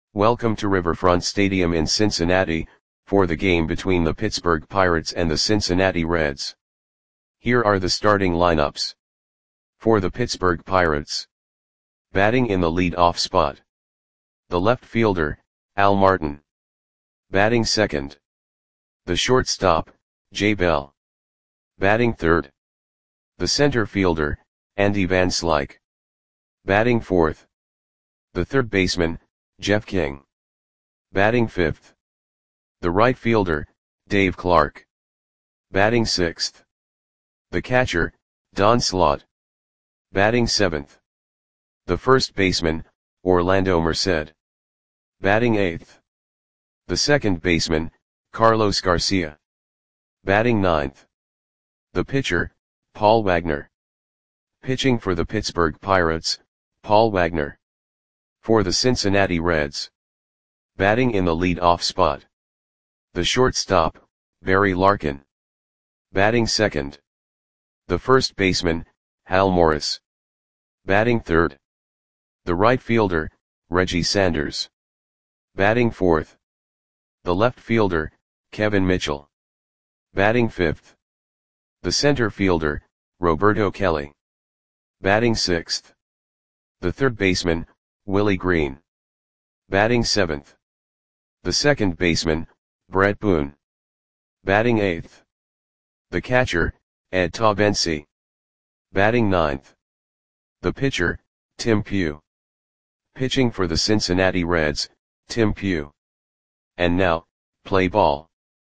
Welcome to Riverfront Stadium in Cincinnati, for the game between the Pittsburgh Pirates and the Cincinnati Reds. Here are the starting lineups. For the Pittsburgh Pirates. Batting in the lead-off spot. The left fielder, Al Martin. Batting second. The shortstop, Jay Bell. Batting third. The center fielder, Andy Van Slyke. Batting fourth. The third baseman, Jeff King. Batting fifth. The right fielder, Dave Clark. Batting sixth. The catcher, Don Slaught. Batting seventh. The first baseman, Orlando Merced. Batting eighth. The second baseman, Carlos Garcia. Batting ninth. The pitcher, Paul Wagner. Pitching for the Pittsburgh Pirates, Paul Wagner. For the Cincinnati Reds. Batting in the lead-off spot. The shortstop, Barry Larkin. Batting second. The first baseman, Hal Morris. Batting third. The right fielder, Reggie Sanders. Batting fourth. The left fielder, Kevin Mitchell. Batting fifth. The center fielder, Roberto Kelly. Batting sixth. The third baseman, Willie Green. Batting seventh. The second baseman, Brett Boone. Batting eighth. The catcher, Ed Taubensi. Batting ninth. The pitcher, Tim Pugh. Pitching for the Cincinnati Reds, Tim Pugh. And now, play ball.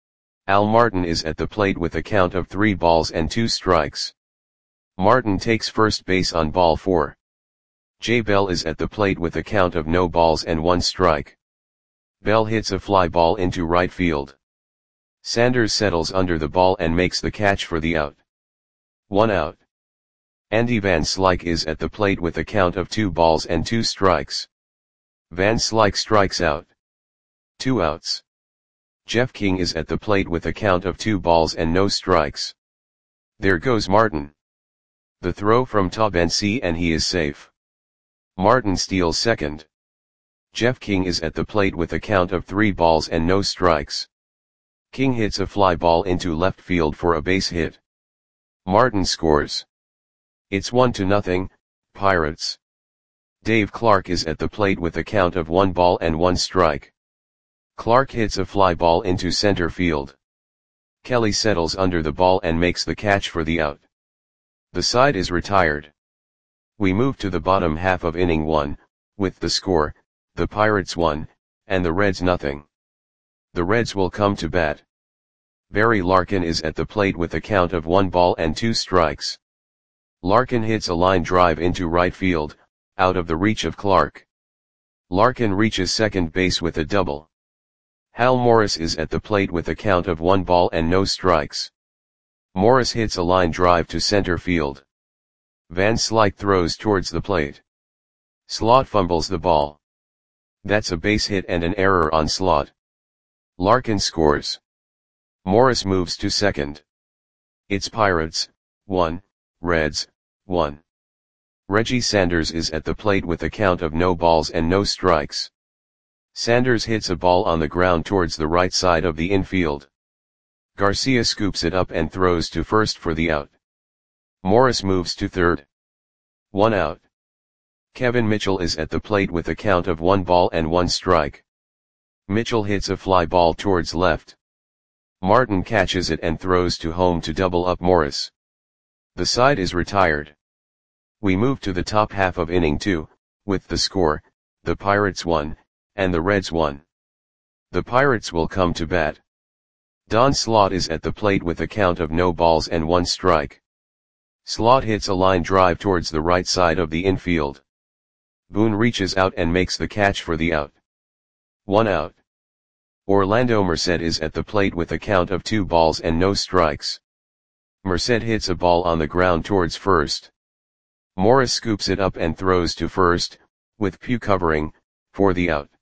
Al Martin is at the plate with a count of 3 balls and 2 strikes. Martin takes first base on ball 4. Jay Bell is at the plate with a count of no balls and 1 strike. Bell hits a fly ball into right field. Sanders settles under the ball and makes the catch for the out. 1 out. Andy Van Slyke is at the plate with a count of 2 balls and 2 strikes. Van Slyke strikes out. 2 outs. Jeff King is at the plate with a count of 2 balls and no strikes. There goes Martin. The throw from Taubensi and he is safe. Martin steals second. Jeff King is at the plate with a count of 3 balls and no strikes. King hits a fly ball into left field for a base hit. Martin scores. It's 1-0, Pirates. Dave Clark is at the plate with a count of 1 ball and 1 strike. Clark hits a fly ball into center field. Kelly settles under the ball and makes the catch for the out. The side is retired. We move to the bottom half of inning 1, with the score, the Pirates 1, and the Reds 0. The Reds will come to bat. Barry Larkin is at the plate with a count of 1 ball and 2 strikes. Larkin hits a line drive into right field, out of the reach of Clark. Larkin reaches second base with a double. Hal Morris is at the plate with a count of 1 ball and no strikes. Morris hits a line drive to center field. Van Slyke throws towards the plate. Slaught fumbles the ball. That's a base hit and an error on Slaught. Larkin scores. Morris moves to second. It's Pirates, 1, Reds, 1. Reggie Sanders is at the plate with a count of no balls and no strikes. Sanders hits a ball on the ground towards the right side of the infield. Garcia scoops it up and throws to first for the out. Morris moves to third. 1 out. Kevin Mitchell is at the plate with a count of 1 ball and 1 strike. Mitchell hits a fly ball towards left. Martin catches it and throws to home to double up Morris. The side is retired. We move to the top half of inning 2, with the score, the Pirates 1, and the Reds 1. The Pirates will come to bat. Don Slaught is at the plate with a count of no balls and 1 strike. Slaught hits a line drive towards the right side of the infield. Boone reaches out and makes the catch for the out. 1 out. Orlando Merced is at the plate with a count of 2 balls and no strikes. Merced hits a ball on the ground towards first. Morris scoops it up and throws to first, with Pugh covering, for the out.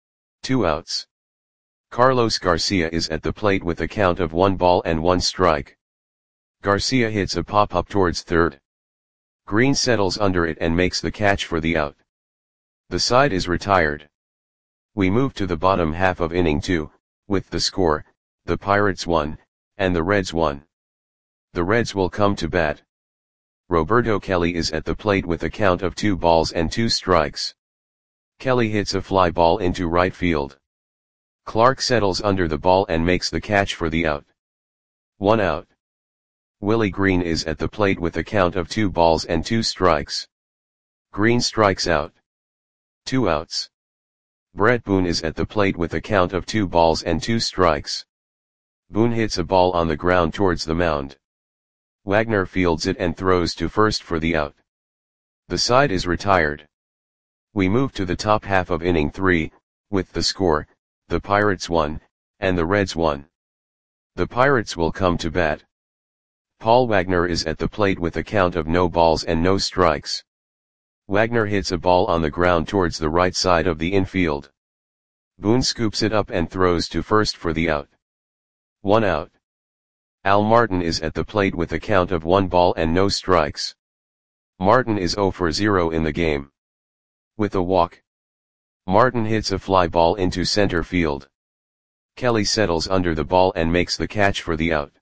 2 outs. Carlos Garcia is at the plate with a count of 1 ball and 1 strike. Garcia hits a pop-up towards third. Green settles under it and makes the catch for the out. The side is retired. We move to the bottom half of inning 2, with the score, the Pirates 1, and the Reds 1. The Reds will come to bat. Roberto Kelly is at the plate with a count of 2 balls and 2 strikes. Kelly hits a fly ball into right field. Clark settles under the ball and makes the catch for the out. 1 out. Willie Green is at the plate with a count of 2 balls and 2 strikes. Green strikes out. 2 outs. Brett Boone is at the plate with a count of 2 balls and 2 strikes. Boone hits a ball on the ground towards the mound. Wagner fields it and throws to first for the out. The side is retired. We move to the top half of inning 3, with the score, the Pirates 1, and the Reds 1. The Pirates will come to bat. Paul Wagner is at the plate with a count of no balls and no strikes. Wagner hits a ball on the ground towards the right side of the infield. Boone scoops it up and throws to first for the out. 1 out. Al Martin is at the plate with a count of 1 ball and no strikes. Martin is 0 for 0 in the game. With a walk, Martin hits a fly ball into center field. Kelly settles under the ball and makes the catch for the out.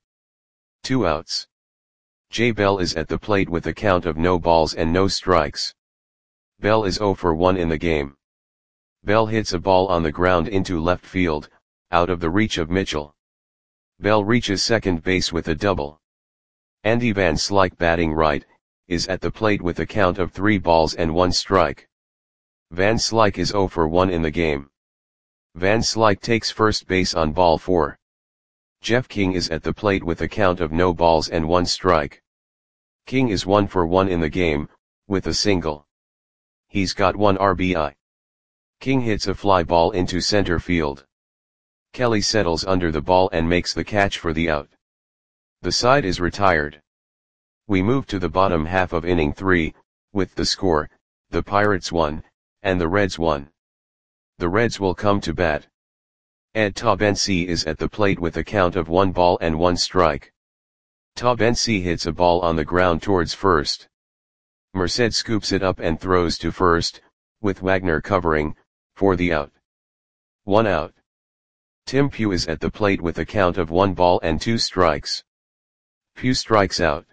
2 outs. Jay Bell is at the plate with a count of no balls and no strikes. Bell is 0 for 1 in the game. Bell hits a ball on the ground into left field, out of the reach of Mitchell. Bell reaches second base with a double. Andy Van Slyke, batting right, is at the plate with a count of 3 balls and 1 strike. Van Slyke is 0 for 1 in the game. Van Slyke takes first base on ball 4. Jeff King is at the plate with a count of no balls and 1 strike. King is 1 for 1 in the game, with a single. He's got 1 RBI. King hits a fly ball into center field. Kelly settles under the ball and makes the catch for the out. The side is retired. We move to the bottom half of inning 3, with the score, the Pirates 1, and the Reds 1. The Reds will come to bat. Ed Taubensee is at the plate with a count of 1 ball and 1 strike. Taubensee hits a ball on the ground towards first. Merced scoops it up and throws to first, with Wagner covering, for the out. 1 out. Tim Pugh is at the plate with a count of 1 ball and 2 strikes. Pugh strikes out.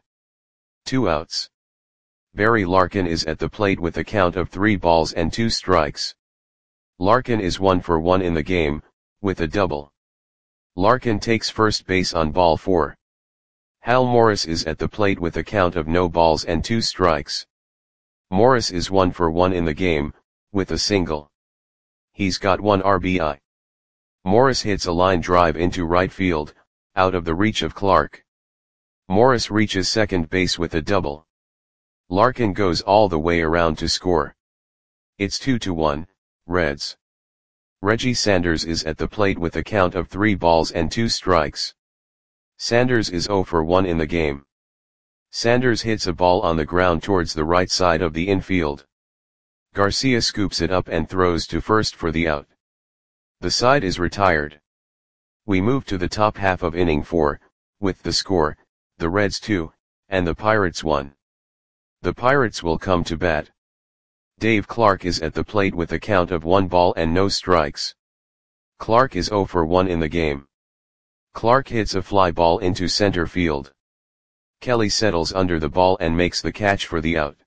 2 outs. Barry Larkin is at the plate with a count of 3 balls and 2 strikes. Larkin is 1 for 1 in the game, with a double. Larkin takes first base on ball 4. Hal Morris is at the plate with a count of no balls and 2 strikes. Morris is 1 for 1 in the game, with a single. He's got 1 RBI. Morris hits a line drive into right field, out of the reach of Clark. Morris reaches second base with a double. Larkin goes all the way around to score. It's 2-1, Reds. Reggie Sanders is at the plate with a count of 3 balls and 2 strikes. Sanders is 0 for 1 in the game. Sanders hits a ball on the ground towards the right side of the infield. Garcia scoops it up and throws to first for the out. The side is retired. We move to the top half of inning 4, with the score, the Reds 2, and the Pirates 1. The Pirates will come to bat. Dave Clark is at the plate with a count of 1 ball and no strikes. Clark is 0 for 1 in the game. Clark hits a fly ball into center field. Kelly settles under the ball and makes the catch for the out.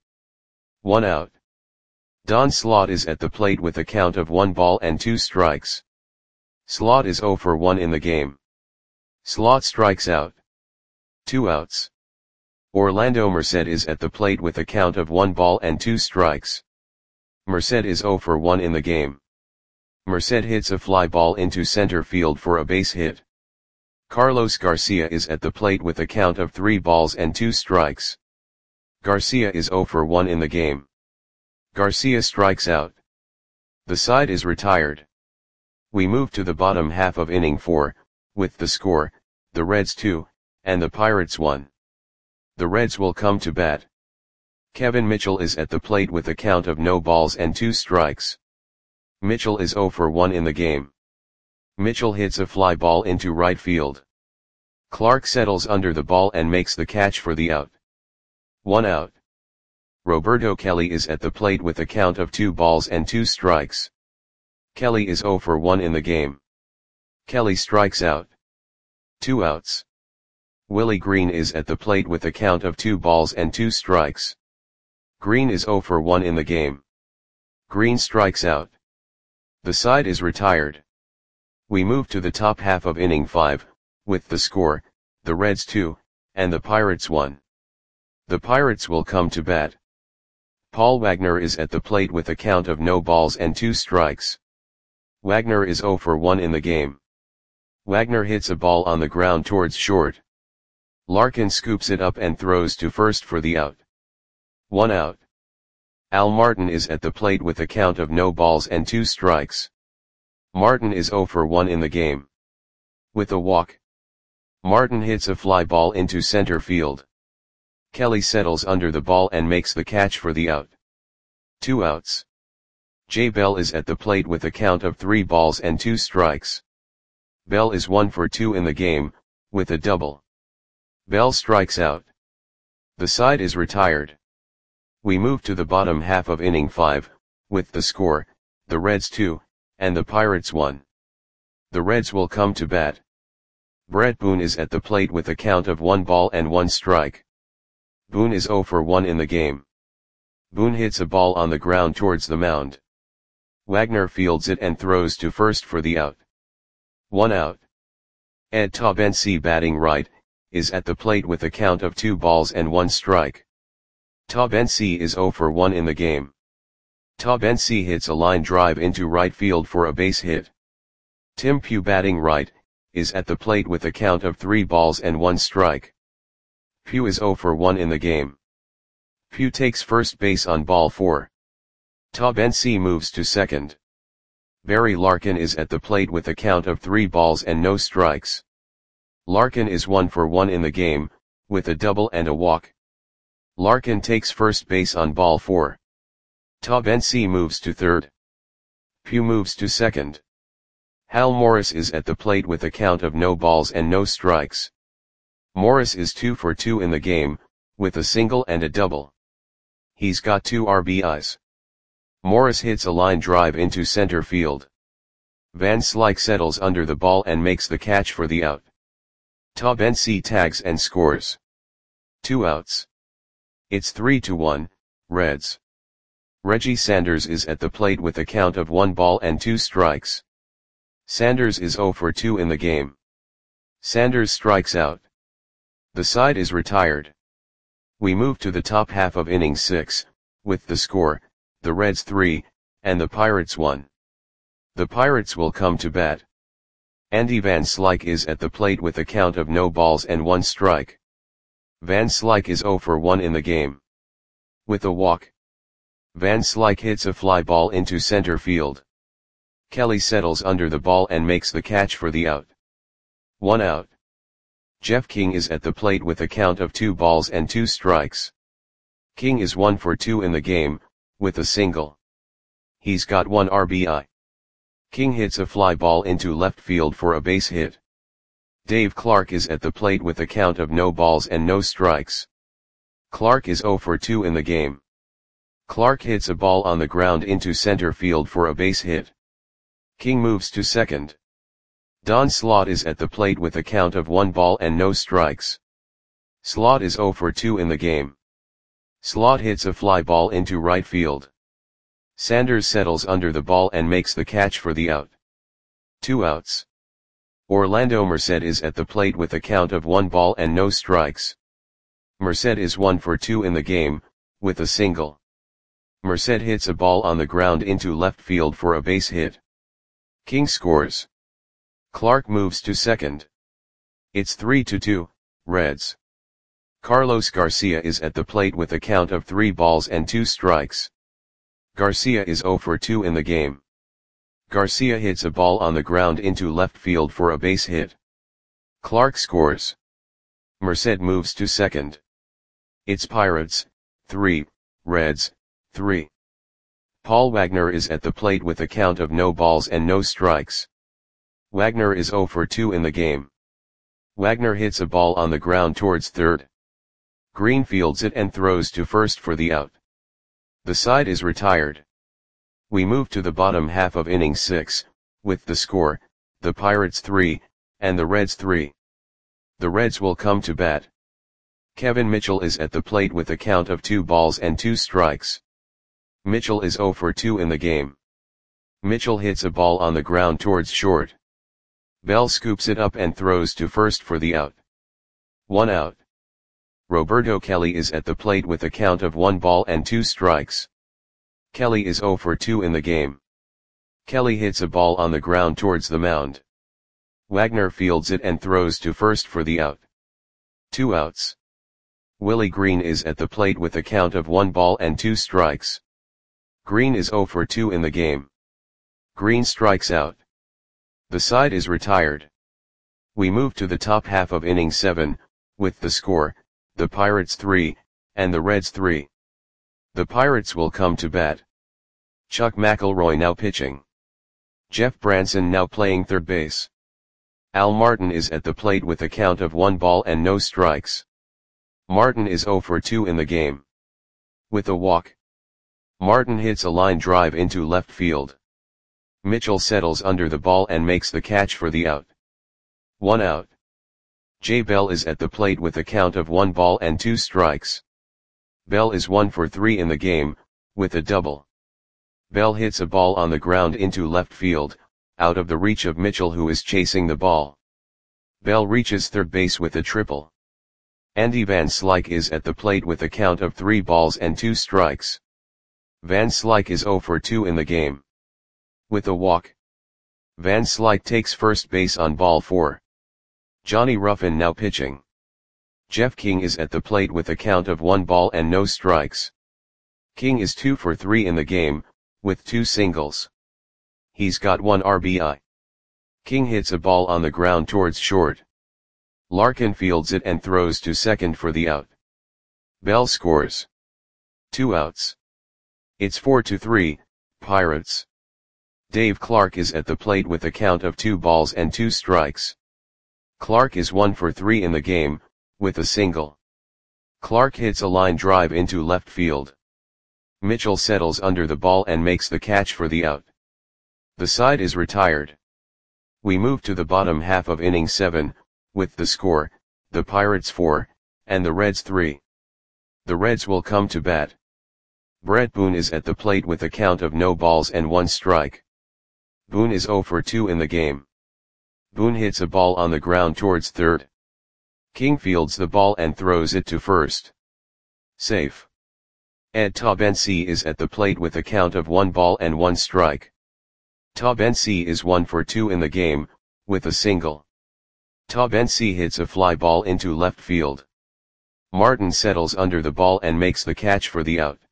1 out. Don Slaught is at the plate with a count of 1 ball and 2 strikes. Slaught is 0 for 1 in the game. Slaught strikes out. 2 outs. Orlando Merced is at the plate with a count of 1 ball and 2 strikes. Merced is 0 for 1 in the game. Merced hits a fly ball into center field for a base hit. Carlos Garcia is at the plate with a count of 3 balls and 2 strikes. Garcia is 0 for 1 in the game. Garcia strikes out. The side is retired. We move to the bottom half of inning 4, with the score, the Reds 2, and the Pirates 1. The Reds will come to bat. Kevin Mitchell is at the plate with a count of no balls and 2 strikes. Mitchell is 0 for 1 in the game. Mitchell hits a fly ball into right field. Clark settles under the ball and makes the catch for the out. 1 out. Roberto Kelly is at the plate with a count of 2 balls and 2 strikes. Kelly is 0 for 1 in the game. Kelly strikes out. 2 outs. Willie Green is at the plate with a count of 2 balls and 2 strikes. Green is 0 for 1 in the game. Green strikes out. The side is retired. We move to the top half of inning 5, with the score, the Reds 2, and the Pirates 1. The Pirates will come to bat. Paul Wagner is at the plate with a count of no balls and 2 strikes. Wagner is 0 for 1 in the game. Wagner hits a ball on the ground towards short. Larkin scoops it up and throws to first for the out. 1 out. Al Martin is at the plate with a count of no balls and 2 strikes. Martin is 0 for 1 in the game. With a walk. Martin hits a fly ball into center field. Kelly settles under the ball and makes the catch for the out. 2 outs. Jay Bell is at the plate with a count of 3 balls and 2 strikes. Bell is 1 for 2 in the game, with a double. Bell strikes out. The side is retired. We move to the bottom half of inning 5, with the score, the Reds 2, and the Pirates 1. The Reds will come to bat. Brett Boone is at the plate with a count of 1 ball and 1 strike. Boone is 0 for 1 in the game. Boone hits a ball on the ground towards the mound. Wagner fields it and throws to first for the out. 1 out. Ed Taubensee, batting right, is at the plate with a count of 2 balls and 1 strike. Taubensee is 0 for 1 in the game. Taubensee hits a line drive into right field for a base hit. Tim Pugh, batting right, is at the plate with a count of 3 balls and 1 strike. Pugh is 0 for 1 in the game. Pugh takes first base on ball 4. Taubensee moves to second. Barry Larkin is at the plate with a count of 3 balls and no strikes. Larkin is 1 for 1 in the game, with a double and a walk. Larkin takes first base on ball 4. Taubensee moves to third. Pugh moves to second. Hal Morris is at the plate with a count of no balls and no strikes. Morris is 2 for 2 in the game, with a single and a double. He's got 2 RBIs. Morris hits a line drive into center field. Van Slyke settles under the ball and makes the catch for the out. Taubensee tags and scores. 2 outs. It's 3-1, Reds. Reggie Sanders is at the plate with a count of 1 ball and 2 strikes. Sanders is 0 for 2 in the game. Sanders strikes out. The side is retired. We move to the top half of inning 6, with the score, the Reds 3, and the Pirates 1. The Pirates will come to bat. Andy Van Slyke is at the plate with a count of no balls and 1 strike. Van Slyke is 0 for 1 in the game. With a walk. Van Slyke hits a fly ball into center field. Kelly settles under the ball and makes the catch for the out. 1 out. Jeff King is at the plate with a count of 2 balls and 2 strikes. King is 1 for 2 in the game, with a single. He's got 1 RBI. King hits a fly ball into left field for a base hit. Dave Clark is at the plate with a count of no balls and no strikes. Clark is 0 for 2 in the game. Clark hits a ball on the ground into center field for a base hit. King moves to second. Don Slaught is at the plate with a count of 1 ball and no strikes. Slaught is 0 for 2 in the game. Slaught hits a fly ball into right field. Sanders settles under the ball and makes the catch for the out. 2 outs. Orlando Merced is at the plate with a count of 1 ball and no strikes. Merced is 1 for 2 in the game, with a single. Merced hits a ball on the ground into left field for a base hit. King scores. Clark moves to second. It's 3-2, Reds. Carlos Garcia is at the plate with a count of 3 balls and 2 strikes. Garcia is 0 for 2 in the game. Garcia hits a ball on the ground into left field for a base hit. Clark scores. Merced moves to second. It's Pirates, 3, Reds, 3. Paul Wagner is at the plate with a count of no balls and no strikes. Wagner is 0 for 2 in the game. Wagner hits a ball on the ground towards third. Green fields it and throws to first for the out. The side is retired. We move to the bottom half of inning 6, with the score, the Pirates 3, and the Reds 3. The Reds will come to bat. Kevin Mitchell is at the plate with a count of 2 balls and 2 strikes. Mitchell is 0 for 2 in the game. Mitchell hits a ball on the ground towards short. Bell scoops it up and throws to first for the out. 1 out. Roberto Kelly is at the plate with a count of 1 ball and 2 strikes. Kelly is 0 for 2 in the game. Kelly hits a ball on the ground towards the mound. Wagner fields it and throws to first for the out. 2 outs. Willie Green is at the plate with a count of 1 ball and 2 strikes. Green is 0 for 2 in the game. Green strikes out. The side is retired. We move to the top half of inning 7, with the score, the Pirates 3, and the Reds 3. The Pirates will come to bat. Chuck McElroy now pitching. Jeff Branson now playing third base. Al Martin is at the plate with a count of 1 ball and no strikes. Martin is 0 for 2 in the game. With a walk. Martin hits a line drive into left field. Mitchell settles under the ball and makes the catch for the out. 1 out. Jay Bell is at the plate with a count of 1 ball and 2 strikes. Bell is 1 for 3 in the game, with a double. Bell hits a ball on the ground into left field, out of the reach of Mitchell who is chasing the ball. Bell reaches third base with a triple. Andy Van Slyke is at the plate with a count of 3 balls and 2 strikes. Van Slyke is 0 for 2 in the game. With a walk. Van Slyke takes first base on ball 4. Johnny Ruffin now pitching. Jeff King is at the plate with a count of 1 ball and no strikes. King is 2 for 3 in the game, with 2 singles. He's got 1 RBI. King hits a ball on the ground towards short. Larkin fields it and throws to second for the out. Bell scores. 2 outs. It's 4-3, Pirates. Dave Clark is at the plate with a count of 2 balls and 2 strikes. Clark is 1 for 3 in the game, with a single. Clark hits a line drive into left field. Mitchell settles under the ball and makes the catch for the out. The side is retired. We move to the bottom half of inning 7, with the score, the Pirates 4, and the Reds 3. The Reds will come to bat. Brett Boone is at the plate with a count of no balls and 1 strike. Boone is 0 for 2 in the game. Boone hits a ball on the ground towards third. King fields the ball and throws it to first. Safe. Ed Taubensee is at the plate with a count of 1 ball and 1 strike. Taubensee is 1 for 2 in the game, with a single. Taubensee hits a fly ball into left field. Martin settles under the ball and makes the catch for the out.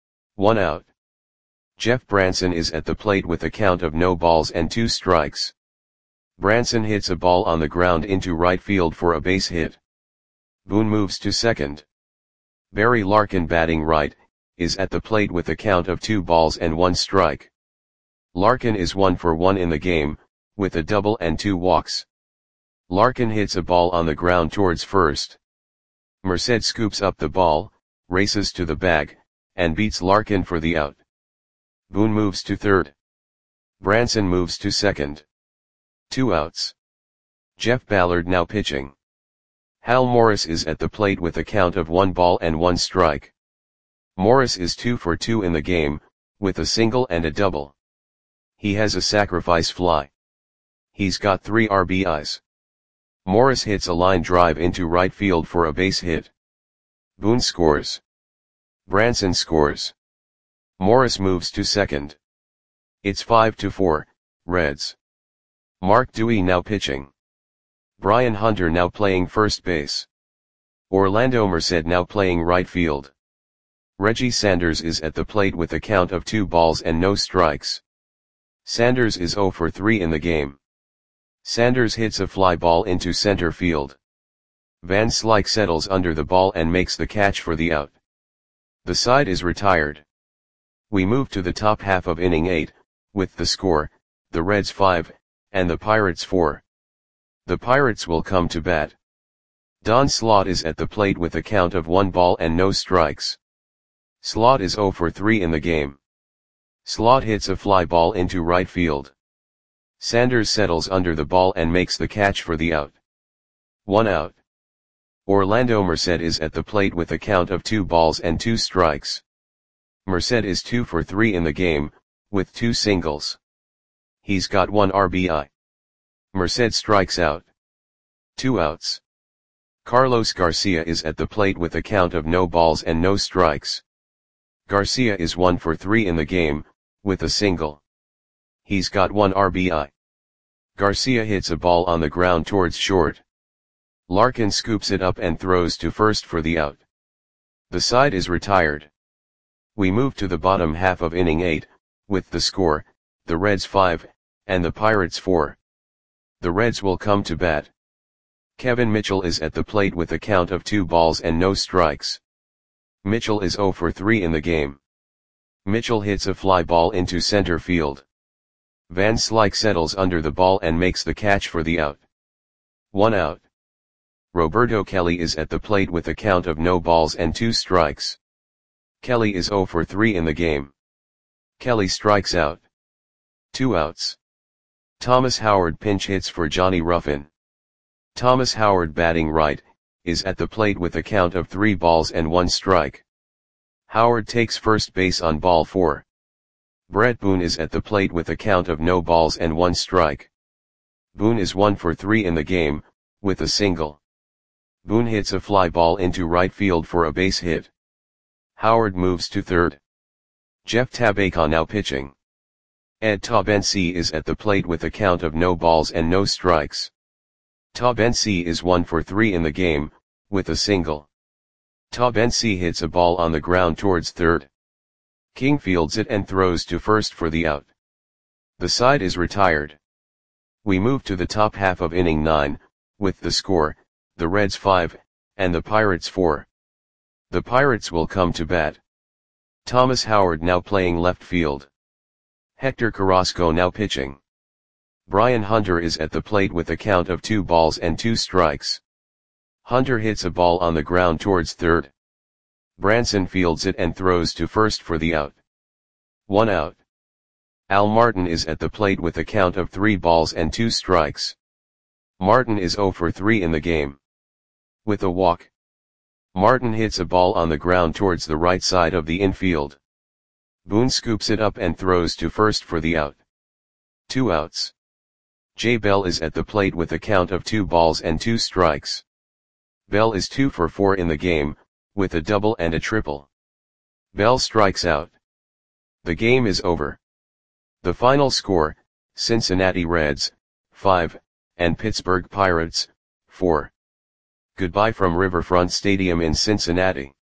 1 out. Jeff Branson is at the plate with a count of no balls and 2 strikes. Branson hits a ball on the ground into right field for a base hit. Boone moves to second. Barry Larkin batting right, is at the plate with a count of 2 balls and 1 strike. Larkin is 1 for 1 in the game, with a double and 2 walks. Larkin hits a ball on the ground towards first. Merced scoops up the ball, races to the bag, and beats Larkin for the out. Boone moves to third. Branson moves to second. 2 outs. Jeff Ballard now pitching. Hal Morris is at the plate with a count of 1 ball and 1 strike. Morris is 2 for 2 in the game, with a single and a double. He has a sacrifice fly. He's got 3 RBIs. Morris hits a line drive into right field for a base hit. Boone scores. Branson scores. Morris moves to second. It's 5-4, Reds. Mark Dewey now pitching. Brian Hunter now playing first base. Orlando Merced now playing right field. Reggie Sanders is at the plate with a count of 2 balls and no strikes. Sanders is 0 for 3 in the game. Sanders hits a fly ball into center field. Van Slyke settles under the ball and makes the catch for the out. The side is retired. We move to the top half of inning 8, with the score, the Reds 5, and the Pirates 4. The Pirates will come to bat. Don Slaught is at the plate with a count of 1 ball and no strikes. Slaught is 0 for 3 in the game. Slot hits a fly ball into right field. Sanders settles under the ball and makes the catch for the out. 1 out. Orlando Merced is at the plate with a count of 2 balls and 2 strikes. Merced is 2 for 3 in the game, with 2 singles. He's got 1 RBI. Merced strikes out. 2 outs. Carlos Garcia is at the plate with a count of no balls and no strikes. Garcia is 1 for 3 in the game, with a single. He's got 1 RBI. Garcia hits a ball on the ground towards short. Larkin scoops it up and throws to first for the out. The side is retired. We move to the bottom half of inning 8, with the score, the Reds 5, and the Pirates 4. The Reds will come to bat. Kevin Mitchell is at the plate with a count of 2 balls and no strikes. Mitchell is 0 for 3 in the game. Mitchell hits a fly ball into center field. Van Slyke settles under the ball and makes the catch for the out. 1 out. Roberto Kelly is at the plate with a count of no balls and 2 strikes. Kelly is 0 for 3 in the game. Kelly strikes out. 2 outs. Thomas Howard pinch hits for Johnny Ruffin. Thomas Howard, batting right, is at the plate with a count of 3 balls and 1 strike. Howard takes first base on ball 4. Brett Boone is at the plate with a count of no balls and 1 strike. Boone is 1 for 3 in the game, with a single. Boone hits a fly ball into right field for a base hit. Howard moves to third. Jeff Tabaka now pitching. Ed Tabensi is at the plate with a count of no balls and no strikes. Tabensi is 1 for 3 in the game, with a single. Tabensi hits a ball on the ground towards third. King fields it and throws to first for the out. The side is retired. We move to the top half of inning 9, with the score, the Reds 5, and the Pirates 4. The Pirates will come to bat. Thomas Howard now playing left field. Hector Carrasco now pitching. Brian Hunter is at the plate with a count of 2 balls and 2 strikes. Hunter hits a ball on the ground towards third. Branson fields it and throws to first for the out. 1 out. Al Martin is at the plate with a count of 3 balls and 2 strikes. Martin is 0 for 3 in the game. With a walk. Martin hits a ball on the ground towards the right side of the infield. Boone scoops it up and throws to first for the out. 2 outs. Jay Bell is at the plate with a count of 2 balls and 2 strikes. Bell is 2 for 4 in the game, with a double and a triple. Bell strikes out. The game is over. The final score, Cincinnati Reds, 5, and Pittsburgh Pirates, 4. Goodbye from Riverfront Stadium in Cincinnati.